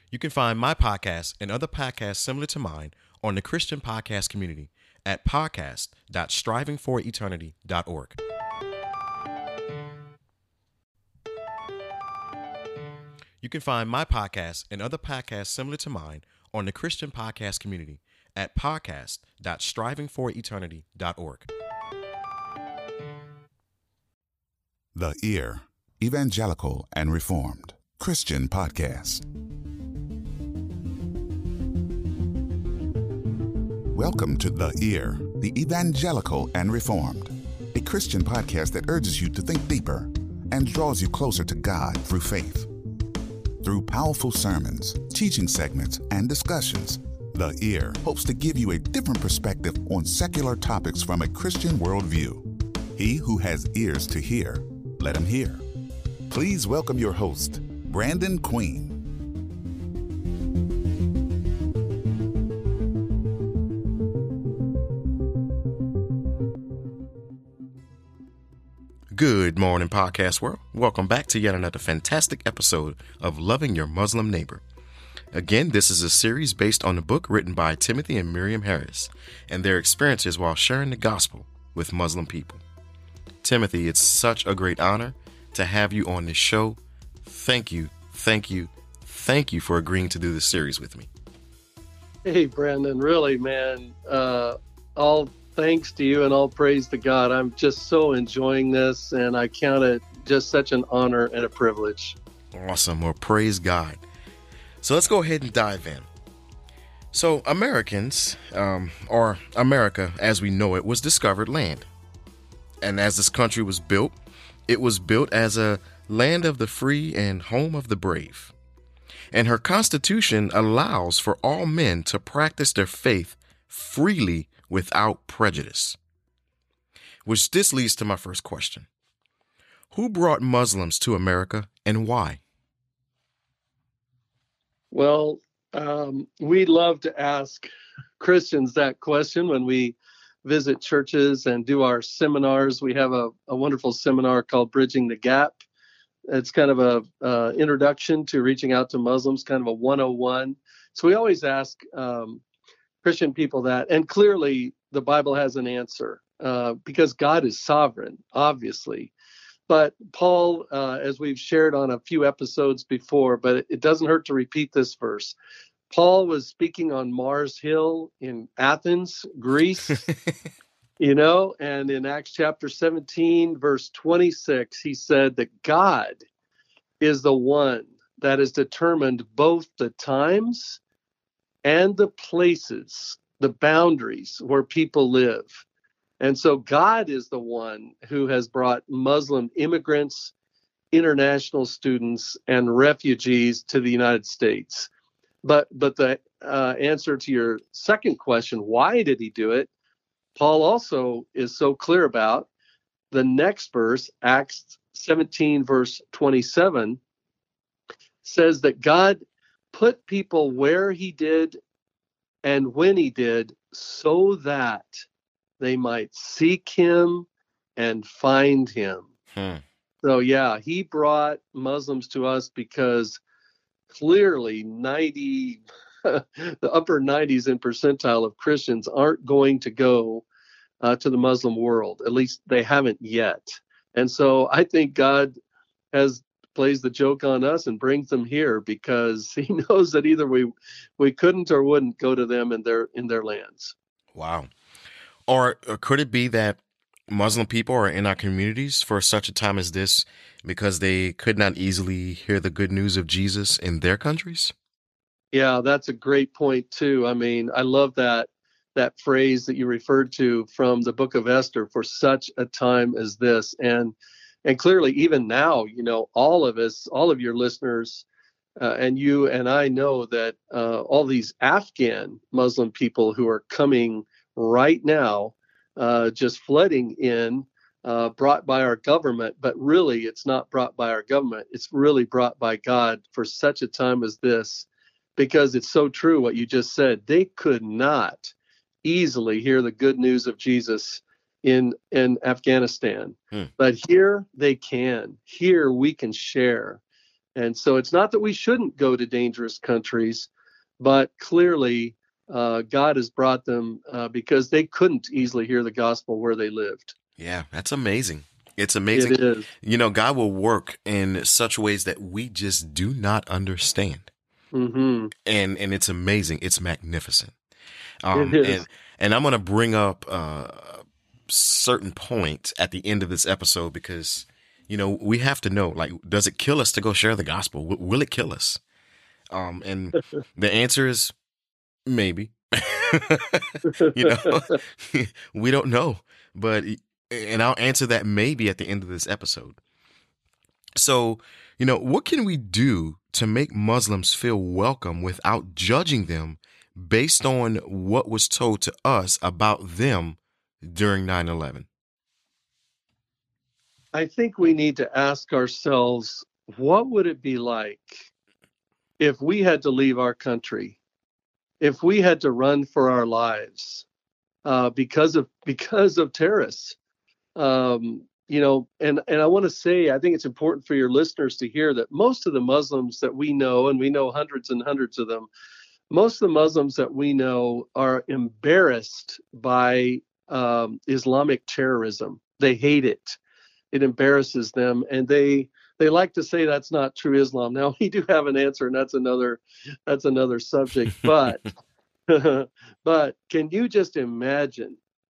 You can find my podcast and other podcasts similar to mine on the Christian podcast community at podcast.strivingforeternity.org. You can find my podcast and other podcasts similar to mine on the Christian podcast community at podcast.strivingforeternity.org. The Ear, Evangelical and Reformed Christian Podcast. Welcome to The Ear, the Evangelical and Reformed, a Christian podcast that urges you to think deeper and draws you closer to God through faith. Through powerful sermons, teaching segments, and discussions, The Ear hopes to give you a different perspective on secular topics from a Christian worldview. He who has ears to hear, let him hear. Please welcome your host, Brandon Queen. Good morning, podcast world. Welcome back to yet another fantastic episode of Loving Your Muslim Neighbor. Again, this is a series based on the book written by Timothy and Miriam Harris and their experiences while sharing the gospel with Muslim people. Timothy, it's such a great honor to have you on this show. Thank you for agreeing to do this series with me. Hey, Brandon, really, man, all thanks to you and all praise to God. I'm just so enjoying this, and I count it just such an honor and a privilege. Awesome. Well, praise God. So let's go ahead and dive in. So Americans, or America as we know it, was discovered land. And as this country was built, it was built as a land of the free and home of the brave. And her Constitution allows for all men to practice their faith freely without prejudice. Which this leads to my first question. Who brought Muslims to America and why? Well, we love to ask Christians that question when we visit churches and do our seminars. We have a wonderful seminar called Bridging the Gap. It's kind of a introduction to reaching out to Muslims, kind of a 101. So we always ask Christian people that, and clearly the Bible has an answer because God is sovereign, obviously. But Paul, as we've shared on a few episodes before, but it doesn't hurt to repeat this verse. Paul was speaking on Mars Hill in Athens, Greece, and in Acts chapter 17, verse 26, he said that God is the one that has determined both the times and the places, the boundaries where people live. And so God is the one who has brought Muslim immigrants, international students, and refugees to the United States. But the answer to your second question, why did he do it? Paul also is so clear about the next verse, Acts 17, verse 27, says that God put people where he did and when he did so that they might seek him and find him. So yeah, he brought Muslims to us because clearly the upper 90s in percentile of Christians aren't going to go to the Muslim world. At least they haven't yet. And so I think God plays the joke on us and brings them here because he knows that either we couldn't or wouldn't go to them in their lands. Wow. Or could it be that Muslim people are in our communities for such a time as this because they could not easily hear the good news of Jesus in their countries? Yeah, that's a great point too. I mean, I love that phrase that you referred to from the book of Esther, for such a time as this. And clearly, even now, all of us, all of your listeners, and you and I know that all these Afghan Muslim people who are coming right now, just flooding in, brought by our government, but really it's not brought by our government. It's really brought by God for such a time as this, because it's so true what you just said. They could not easily hear the good news of Jesus in Afghanistan. But here they can. Here we can share. And so it's not that we shouldn't go to dangerous countries, but clearly God has brought them because they couldn't easily hear the gospel where they lived. Yeah, that's amazing. It's It amazing. is. God will work in such ways that we just do not understand. Mm-hmm. And it's amazing. It's magnificent. It is. And I'm going to bring up certain points at the end of this episode because, we have to know, like, does it kill us to go share the gospel? Will it kill us? And the answer is maybe. We don't know, and I'll answer that maybe at the end of this episode. So, what can we do to make Muslims feel welcome without judging them based on what was told to us about them during 9/11? I think we need to ask ourselves, what would it be like if we had to leave our country, if we had to run for our lives because of terrorists? And I want to say, I think it's important for your listeners to hear that most of the Muslims that we know, and we know hundreds and hundreds of them, most of the Muslims that we know are embarrassed by Islamic terrorism. They hate it. It embarrasses them, and they like to say that's not true Islam. Now we do have an answer, and that's another subject. But but can you just imagine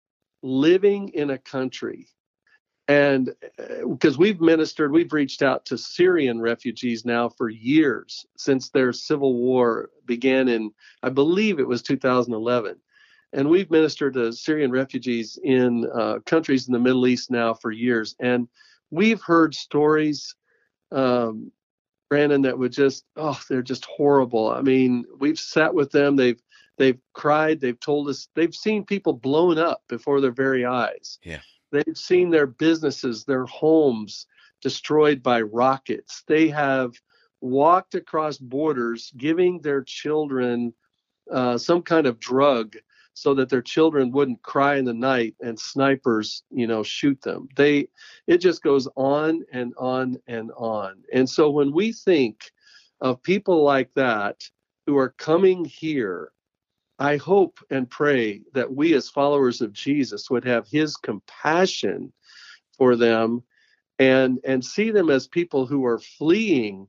living in a country, and because we've reached out to Syrian refugees now for years since their civil war began in, I believe it was 2011. And we've ministered to Syrian refugees in countries in the Middle East now for years. And we've heard stories, Brandon, that would they're just horrible. I mean, we've sat with them. They've cried. They've told us they've seen people blown up before their very eyes. Yeah. They've seen their businesses, their homes destroyed by rockets. They have walked across borders, giving their children some kind of drug so that their children wouldn't cry in the night and snipers, shoot them. It just goes on and on and on. And so when we think of people like that who are coming here, I hope and pray that we as followers of Jesus would have his compassion for them and see them as people who are fleeing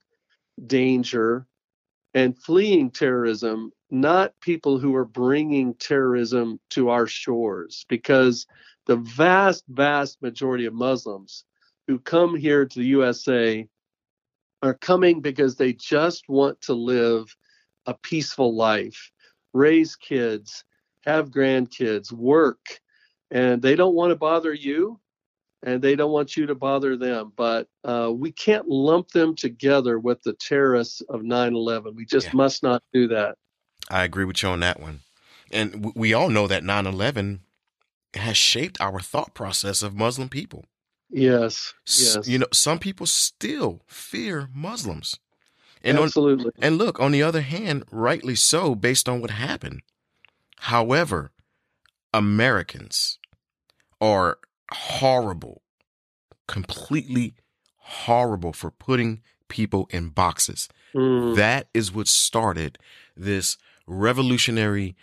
danger and fleeing terrorism, not people who are bringing terrorism to our shores, because the vast, vast majority of Muslims who come here to the USA are coming because they just want to live a peaceful life, raise kids, have grandkids, work, and they don't want to bother you, and they don't want you to bother them. But we can't lump them together with the terrorists of 9/11. We just must not do that. I agree with you on that one. And we all know that 9/11 has shaped our thought process of Muslim people. Yes. Some people still fear Muslims. And absolutely. And look, on the other hand, rightly so, based on what happened. However, Americans are horrible, completely horrible for putting people in boxes. That is what started this revolutionary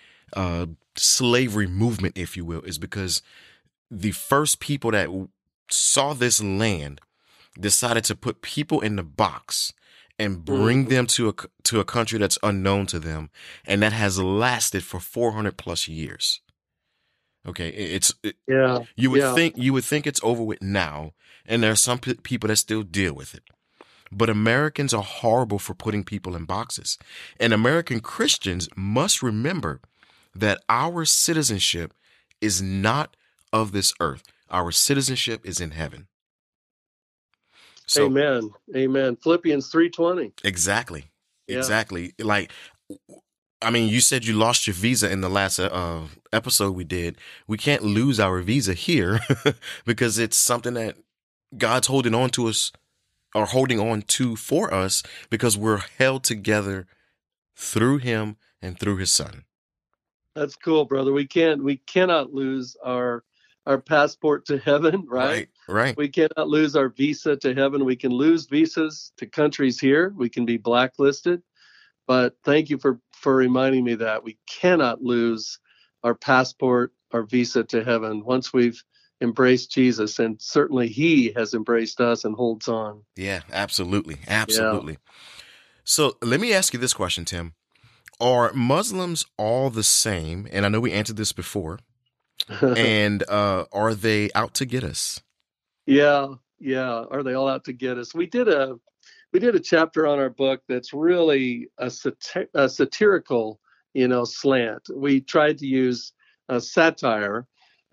slavery movement, if you will, is because the first people that saw this land decided to put people in the box and bring them to a country that's unknown to them, and that has lasted for 400 plus years. Okay, you would think it's over with now, and there are some people that still deal with it. But Americans are horrible for putting people in boxes, and American Christians must remember that our citizenship is not of this earth. Our citizenship is in heaven. So, Amen. Philippians 3:20. Exactly. Like, I mean, you said you lost your visa in the last episode we did. We can't lose our visa here because it's something that God's holding on to us, or holding on to for us, because we're held together through him and through his son. That's cool, brother. We cannot lose our our passport to heaven, right? Right, right. We cannot lose our visa to heaven. We can lose visas to countries here. We can be blacklisted. But thank you for reminding me that we cannot lose our passport, our visa to heaven once we've embraced Jesus. And certainly he has embraced us and holds on. Yeah, absolutely. Yeah. Absolutely. So let me ask you this question, Tim. Are Muslims all the same? And I know we answered this before. And are they out to get us? Yeah. Yeah. Are they all out to get us? We did a chapter on our book that's really a satirical, slant. We tried to use satire,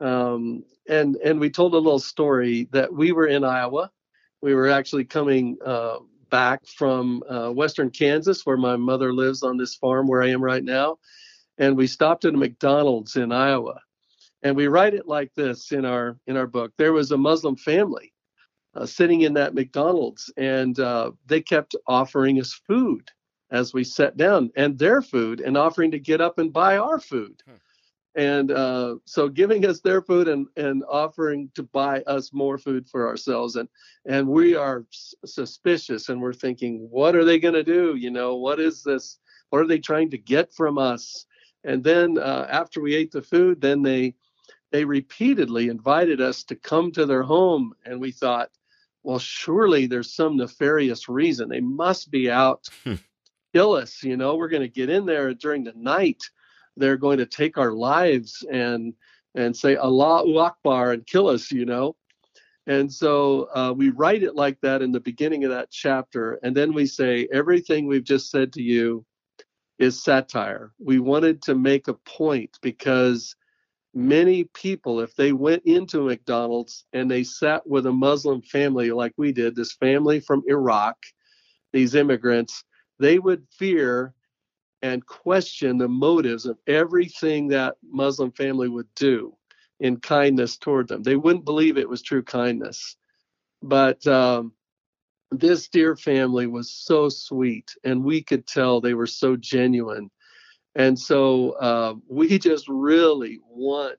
and we told a little story that we were in Iowa. We were actually coming back from western Kansas, where my mother lives on this farm where I am right now, and we stopped at a McDonald's in Iowa. And we write it like this in our book. There was a Muslim family sitting in that McDonald's, and they kept offering us food as we sat down, and their food, and offering to get up and buy our food. And so giving us their food and offering to buy us more food for ourselves. And we are suspicious, and we're thinking, what are they going to do? What is this? What are they trying to get from us? And then after we ate the food, then they repeatedly invited us to come to their home. And we thought, well, surely there's some nefarious reason. They must be out to kill us. We're going to get in there during the night. They're going to take our lives and say Allahu Akbar and kill us. And so we write it like that in the beginning of that chapter. And then we say, everything we've just said to you is satire. We wanted to make a point because many people, if they went into McDonald's and they sat with a Muslim family like we did, this family from Iraq, these immigrants, they would fear and question the motives of everything that Muslim family would do in kindness toward them. They wouldn't believe it was true kindness. But this dear family was so sweet, and we could tell they were so genuine. And so we just really want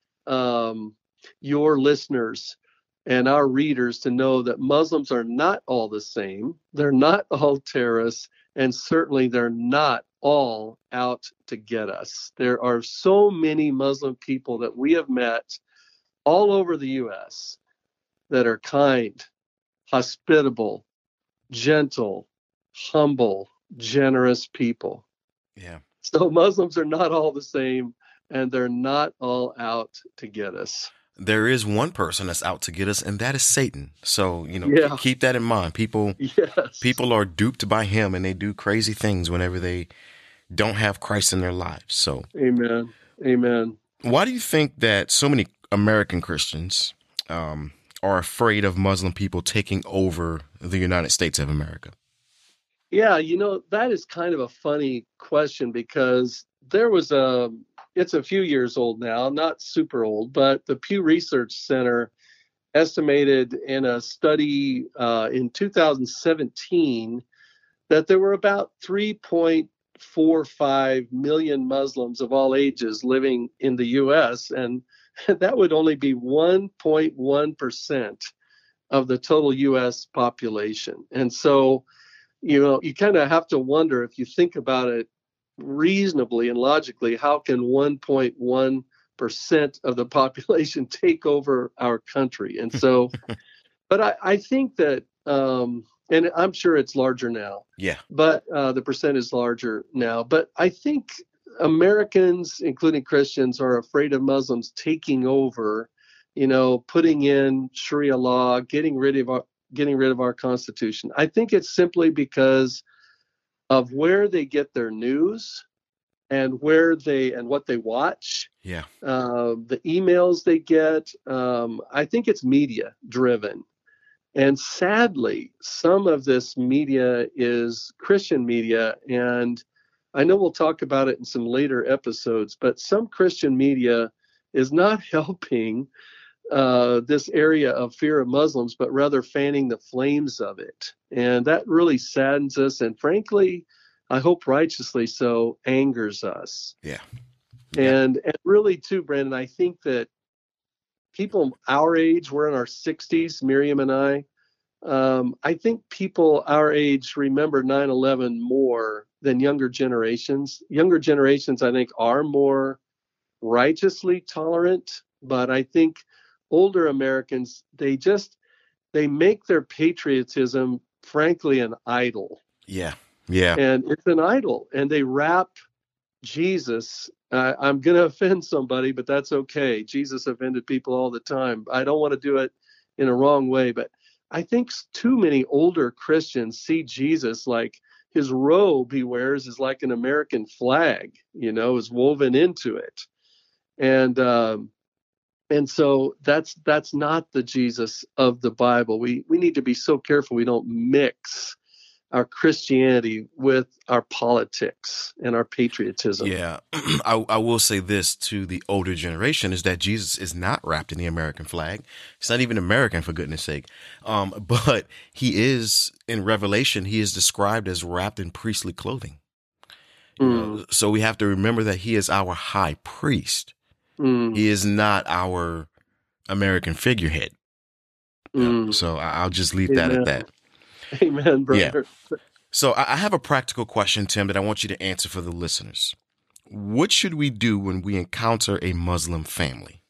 your listeners and our readers to know that Muslims are not all the same. They're not all terrorists, and certainly they're not all out to get us. There are so many Muslim people that we have met all over the U.S. that are kind, hospitable, gentle, humble, generous people. Yeah. So Muslims are not all the same, and they're not all out to get us. There is one person that's out to get us, and that is Satan. So, Yeah. keep that in mind. People are duped by him, and they do crazy things whenever they don't have Christ in their lives. So, Amen. Amen. Why do you think that so many American Christians are afraid of Muslim people taking over the United States of America? Yeah, that is kind of a funny question, because there was it's a few years old now, not super old, but the Pew Research Center estimated in a study in 2017 that there were about 3.45 million Muslims of all ages living in the U.S., and that would only be 1.1% of the total U.S. population. And so, you kind of have to wonder, if you think about it reasonably and logically, how can 1.1% of the population take over our country? And so, but I think that, and I'm sure it's larger now. Yeah. But the percent is larger now. But I think Americans, including Christians, are afraid of Muslims taking over, putting in Sharia law, getting rid of our Constitution. I think it's simply because of where they get their news and what they watch. Yeah. The emails they get. I think it's media driven. And sadly, some of this media is Christian media. And I know we'll talk about it in some later episodes, but some Christian media is not helping this area of fear of Muslims, but rather fanning the flames of it. And that really saddens us. And frankly, I hope righteously so, angers us. Yeah. And really too, Brandon, I think that people our age, we're in our 60s, Miriam and I think people our age remember 9/11 more than younger generations. Younger generations, I think, are more righteously tolerant, but I think older Americans, they make their patriotism, frankly, an idol. Yeah. Yeah. And it's an idol. And they wrap Jesus. I'm going to offend somebody, but that's okay. Jesus offended people all the time. I don't want to do it in a wrong way, but I think too many older Christians see Jesus like his robe he wears is like an American flag, is woven into it. And so that's not the Jesus of the Bible. We need to be so careful we don't mix our Christianity with our politics and our patriotism. Yeah. I will say this to the older generation is that Jesus is not wrapped in the American flag. It's not even American, for goodness sake. But he is, in Revelation, he is described as wrapped in priestly clothing. So we have to remember that he is our high priest. He is not our American figurehead. So I'll just leave that at that. Amen, brother. Yeah. So I have a practical question, Tim, that I want you to answer for the listeners. What should we do when we encounter a Muslim family?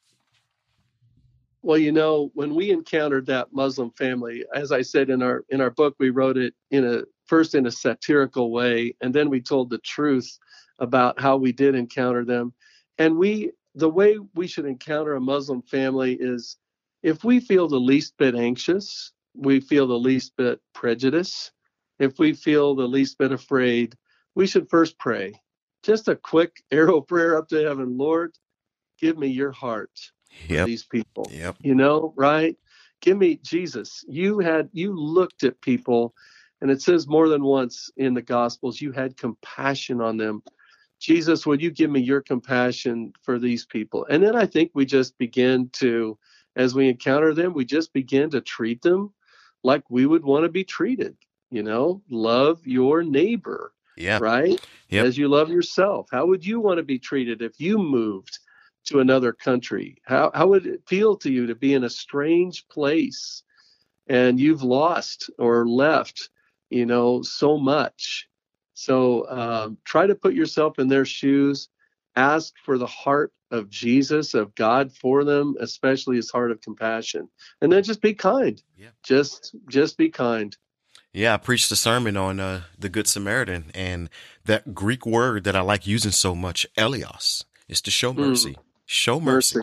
Well, when we encountered that Muslim family, as I said in our book, we wrote it first in a satirical way, and then we told the truth about how we did encounter them. And the way we should encounter a Muslim family is if we feel the least bit anxious, we feel the least bit prejudice, if we feel the least bit afraid, we should first pray. Just a quick arrow prayer up to heaven. Lord, give me your heart for these people. Yep. Right? Give me Jesus. You looked at people, and it says more than once in the Gospels, you had compassion on them. Jesus, would you give me your compassion for these people? And then I think we just begin to, as we encounter them, we just begin to treat them like we would want to be treated. Love your neighbor, right? Yep. As you love yourself. How would you want to be treated if you moved to another country? How would it feel to you to be in a strange place and you've lost or left, so much? So try to put yourself in their shoes. Ask for the heart of Jesus, of God for them, especially his heart of compassion. And then just be kind. Yeah. Just be kind. Yeah, I preached a sermon on the Good Samaritan, and that Greek word that I like using so much, elios, is to show mercy. Show mercy.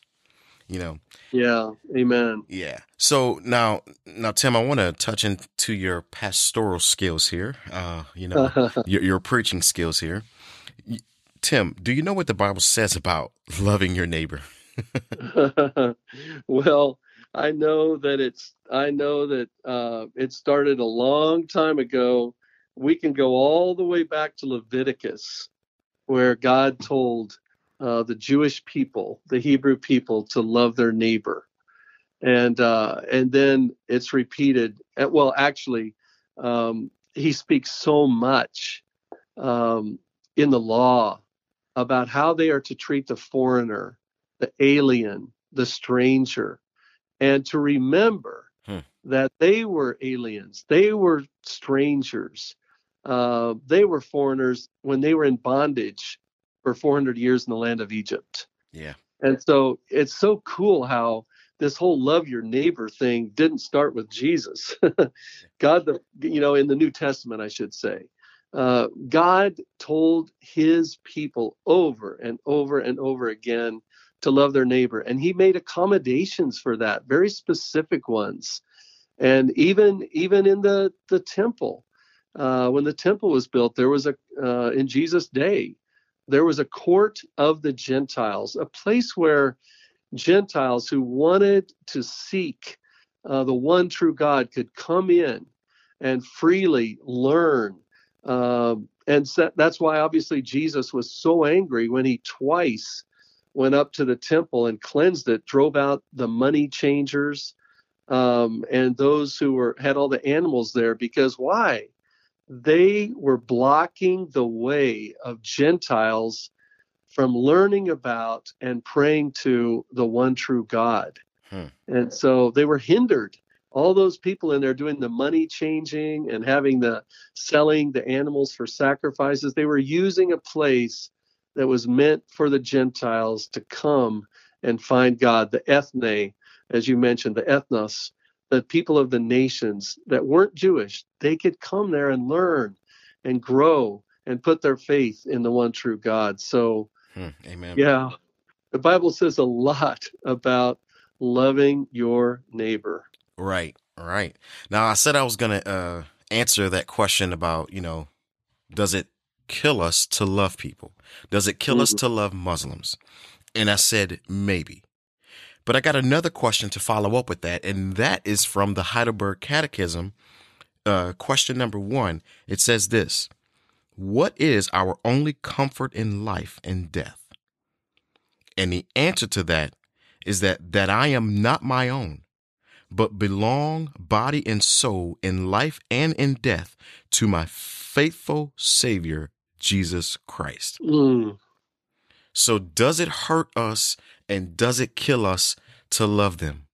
Yeah, amen. Yeah. So now, Tim, I want to touch into your pastoral skills here. Your preaching skills here. Tim, do you know what the Bible says about loving your neighbor? Well, I know that it started a long time ago. We can go all the way back to Leviticus, where God told the Jewish people, the Hebrew people, to love their neighbor, and then it's repeated. Well, actually, he speaks so much in the law about how they are to treat the foreigner, the alien, the stranger, and to remember that they were aliens, they were strangers, they were foreigners when they were in bondage for 400 years in the land of Egypt. Yeah. And so it's so cool how this whole love your neighbor thing didn't start with Jesus. God, in the New Testament, I should say, God told his people over and over and over again to love their neighbor. And he made accommodations for that, very specific ones. And even in the temple, when the temple was built, there was in Jesus' day, there was a court of the Gentiles, a place where Gentiles who wanted to seek the one true God could come in and freely learn. And so that's why obviously Jesus was so angry when he twice went up to the temple and cleansed it, drove out the money changers and those who had all the animals there. Because why? They were blocking the way of Gentiles from learning about and praying to the one true God. And so they were hindered. All those people in there doing the money changing and having the selling the animals for sacrifices, they were using a place that was meant for the Gentiles to come and find God, the ethne, as you mentioned, the ethnos, the people of the nations that weren't Jewish. They could come there and learn and grow and put their faith in the one true God. So, Amen. yeah, the Bible says a lot about loving your neighbor. Right. Now, I said I was going to answer that question about, does it kill us to love people? Does it kill us to love Muslims? And I said, maybe. But I got another question to follow up with that, and that is from the Heidelberg Catechism. Question number 1, it says this: what is our only comfort in life and death? And the answer to that is that I am not my own, but belong body and soul in life and in death to my faithful Savior, Jesus Christ. So does it hurt us and does it kill us to love them?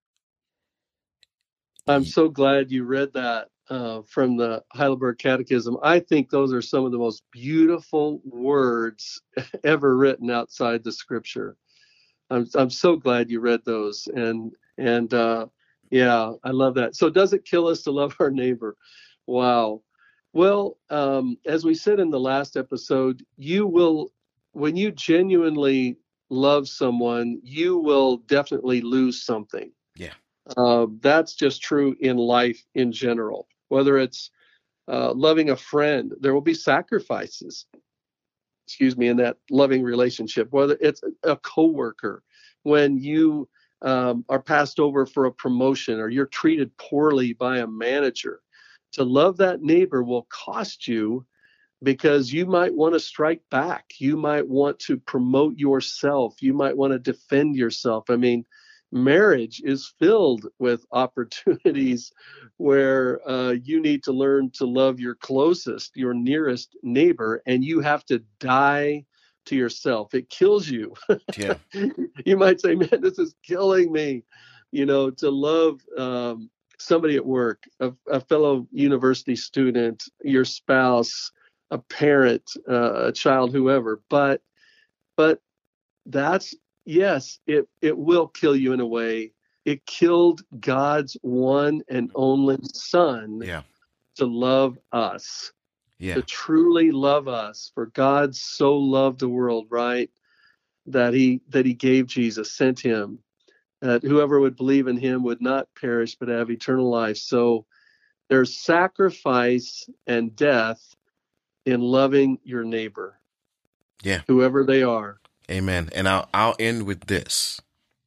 I'm so glad you read that from the Heidelberg Catechism. I think those are some of the most beautiful words ever written outside the Scripture. I'm so glad you read those, and yeah, I love that. So, does it kill us to love our neighbor? Wow. Well, as we said in the last episode, when you genuinely love someone, you will definitely lose something. Yeah. That's just true in life in general. Whether it's loving a friend, there will be sacrifices, in that loving relationship. Whether it's a coworker, when you are passed over for a promotion or you're treated poorly by a manager, to love that neighbor will cost you, because you might want to strike back. You might want to promote yourself. You might want to defend yourself. I mean, marriage is filled with opportunities where you need to learn to love your closest, your nearest neighbor, and you have to die to yourself. It kills you. Yeah. You might say, man, this is killing me, to love somebody at work, a fellow university student, your spouse, a parent, a child, whoever. But that's, yes, it will kill you in a way. It killed God's one and only Son to love us, to truly love us. For God so loved the world, right, that he gave Jesus, sent him, that whoever would believe in him would not perish but have eternal life. So there's sacrifice and death in loving your neighbor, whoever they are. Amen. And I'll end with this.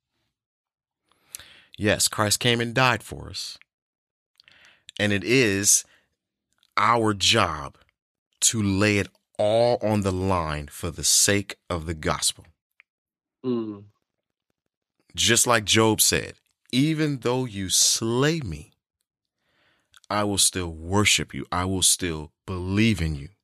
Yes, Christ came and died for us. And it is our job to lay it all on the line for the sake of the gospel. Just like Job said, even though you slay me, I will still worship you. I will still believe in you.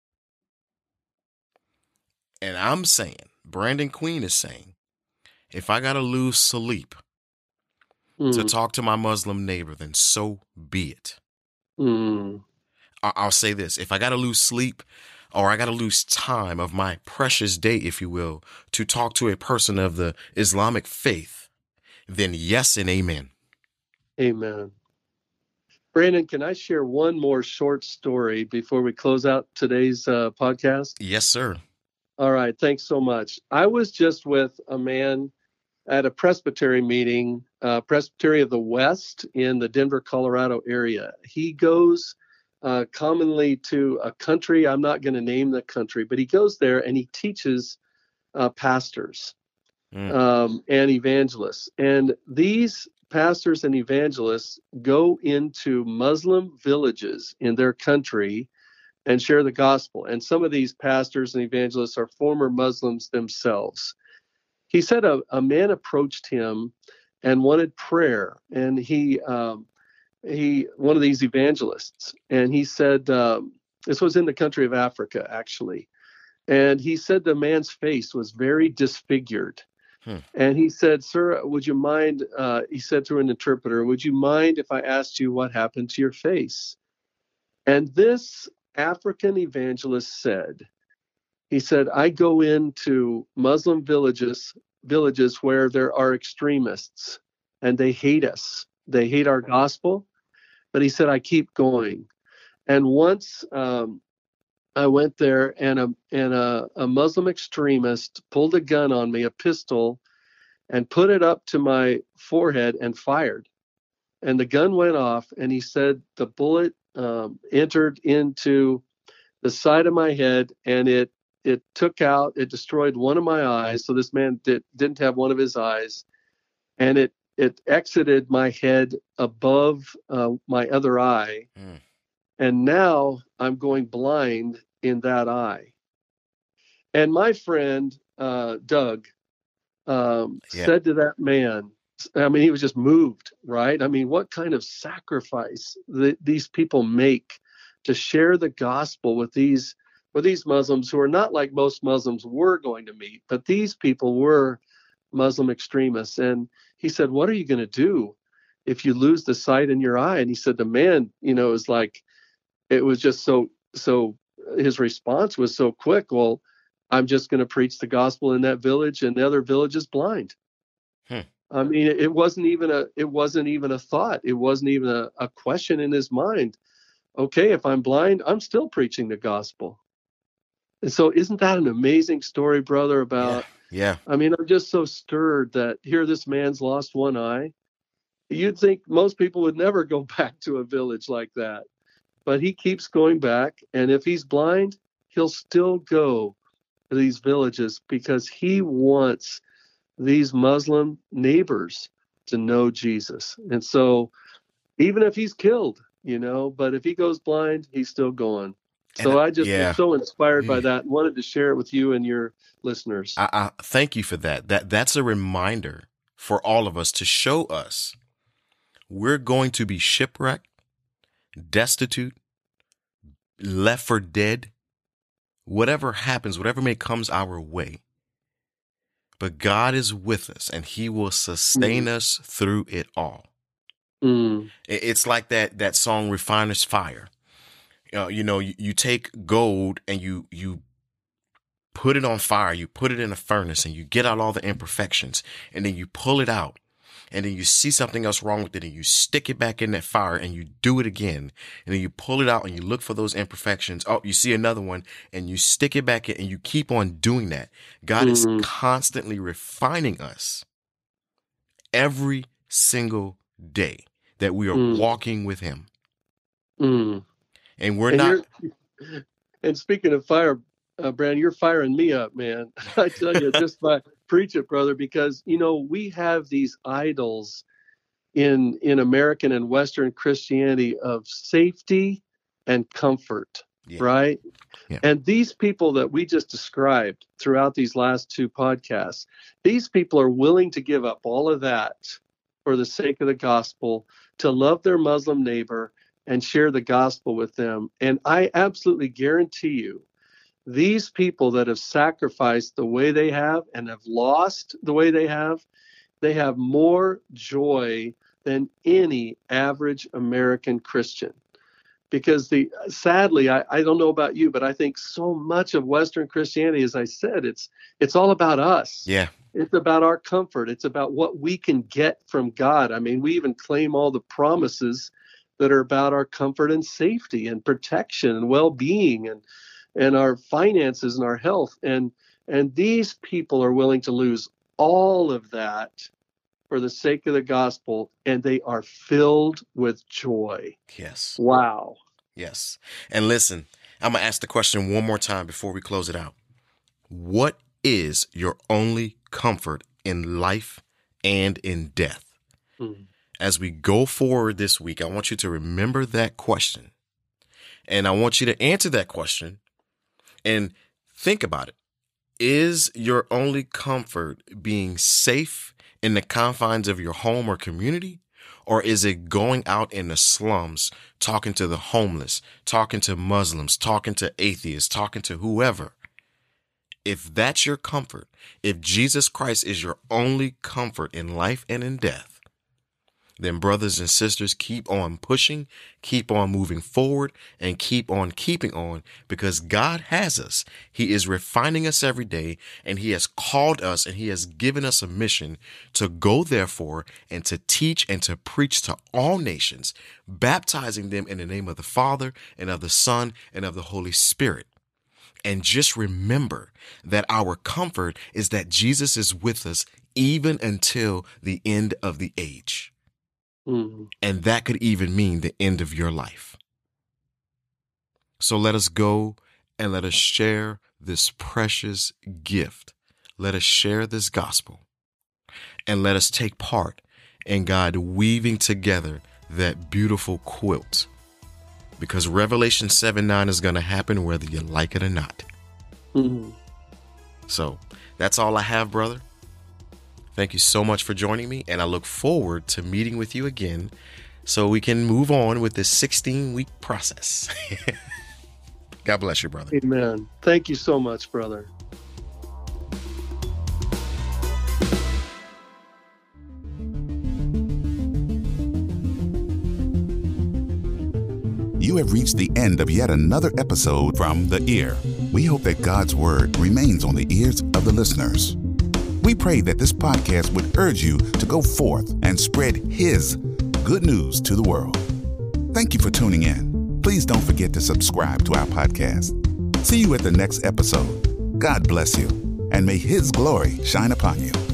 And I'm saying, Brandon Queen is saying, if I got to lose sleep to talk to my Muslim neighbor, then so be it. I'll say this. If I got to lose sleep, or I got to lose time of my precious day, if you will, to talk to a person of the Islamic faith, then yes and amen. Amen. Brandon, can I share one more short story before we close out today's podcast? Yes, sir. All right. Thanks so much. I was just with a man at a Presbytery meeting, Presbytery of the West in the Denver, Colorado area. He goes commonly to a country. I'm not going to name the country, but he goes there and he teaches pastors and evangelists. And these pastors and evangelists go into Muslim villages in their country and share the gospel. And some of these pastors and evangelists are former Muslims themselves. He said a man approached him and wanted prayer. And he one of these evangelists, and he said, this was in the country of Africa, actually. And he said the man's face was very disfigured. And he said, "Sir, would you mind," he said through an interpreter, "would you mind if I asked you what happened to your face?" And this African evangelist said, he said, "I go into Muslim villages where there are extremists and they hate us. They hate our gospel." But he said, "I keep going." And once I went there, and a Muslim extremist pulled a gun on me, a pistol, and put it up to my forehead and fired. And the gun went off, and he said the bullet entered into the side of my head, and it destroyed one of my eyes. So this man didn't have one of his eyes, and it exited my head above my other eye. And now I'm going blind in that eye. And my friend, Doug, said to that man, I mean, he was just moved, right? I mean, what kind of sacrifice these people make to share the gospel with these Muslims who are not like most Muslims we're going to meet, but these people were Muslim extremists. And he said, "What are you going to do if you lose the sight in your eye?" And he said, the man, is like, it was just so, his response was so quick. "Well, I'm just going to preach the gospel in that village, and the other village is blind." I mean, it wasn't even a thought. It wasn't even a question in his mind. Okay, if I'm blind, I'm still preaching the gospel. And so isn't that an amazing story, brother, about, yeah. I mean, I'm just so stirred that here this man's lost one eye. You'd think most people would never go back to a village like that. But he keeps going back, and if he's blind, he'll still go to these villages because he wants these Muslim neighbors to know Jesus. And so even if he's killed, but if he goes blind, he's still going. So I just was so inspired by that and wanted to share it with you and your listeners. I thank you for that. That's a reminder for all of us to show us we're going to be shipwrecked, destitute, left for dead, whatever happens, whatever may comes our way. But God is with us, and he will sustain us through it all. It's like that song, Refiner's Fire. You take gold and you put it on fire, you put it in a furnace, and you get out all the imperfections, and then you pull it out, and then you see something else wrong with it, and you stick it back in that fire, and you do it again, and then you pull it out, and you look for those imperfections. Oh, you see another one, and you stick it back in, and you keep on doing that. God is constantly refining us every single day that we are walking with him. And we're not. And speaking of fire, Brandon, you're firing me up, man. I tell you, just by preach it, brother, because, we have these idols in American and Western Christianity of safety and comfort, right? Yeah. And these people that we just described throughout these last two podcasts, these people are willing to give up all of that for the sake of the gospel, to love their Muslim neighbor and share the gospel with them. And I absolutely guarantee you, these people that have sacrificed the way they have and have lost the way they have more joy than any average American Christian. Because sadly, I don't know about you, but I think so much of Western Christianity, as I said, it's all about us. Yeah. It's about our comfort. It's about what we can get from God. I mean, we even claim all the promises that are about our comfort and safety and protection and well-being and our finances and our health. And these people are willing to lose all of that for the sake of the gospel, and they are filled with joy. Yes. Wow. Yes. And listen, I'm going to ask the question one more time before we close it out. What is your only comfort in life and in death? As we go forward this week, I want you to remember that question. And I want you to answer that question and think about it. Is your only comfort being safe in the confines of your home or community? Or is it going out in the slums, talking to the homeless, talking to Muslims, talking to atheists, talking to whoever, If that's your comfort, if Jesus Christ is your only comfort in life and in death, then brothers and sisters, keep on pushing, keep on moving forward, and keep on keeping on, because God has us. He is refining us every day, and he has called us, and he has given us a mission to go, therefore, and to teach and to preach to all nations, baptizing them in the name of the Father and of the Son and of the Holy Spirit. And just remember that our comfort is that Jesus is with us even until the end of the age. And that could even mean the end of your life. So let us go and let us share this precious gift. Let us share this gospel, and let us take part in God weaving together that beautiful quilt, because Revelation 7:9 is going to happen whether you like it or not. So that's all I have, brother. Thank you so much for joining me, and I look forward to meeting with you again so we can move on with this 16-week process. God bless you, brother. Amen. Thank you so much, brother. You have reached the end of yet another episode from The Ear. We hope that God's word remains on the ears of the listeners. We pray that this podcast would urge you to go forth and spread his good news to the world. Thank you for tuning in. Please don't forget to subscribe to our podcast. See you at the next episode. God bless you, and may his glory shine upon you.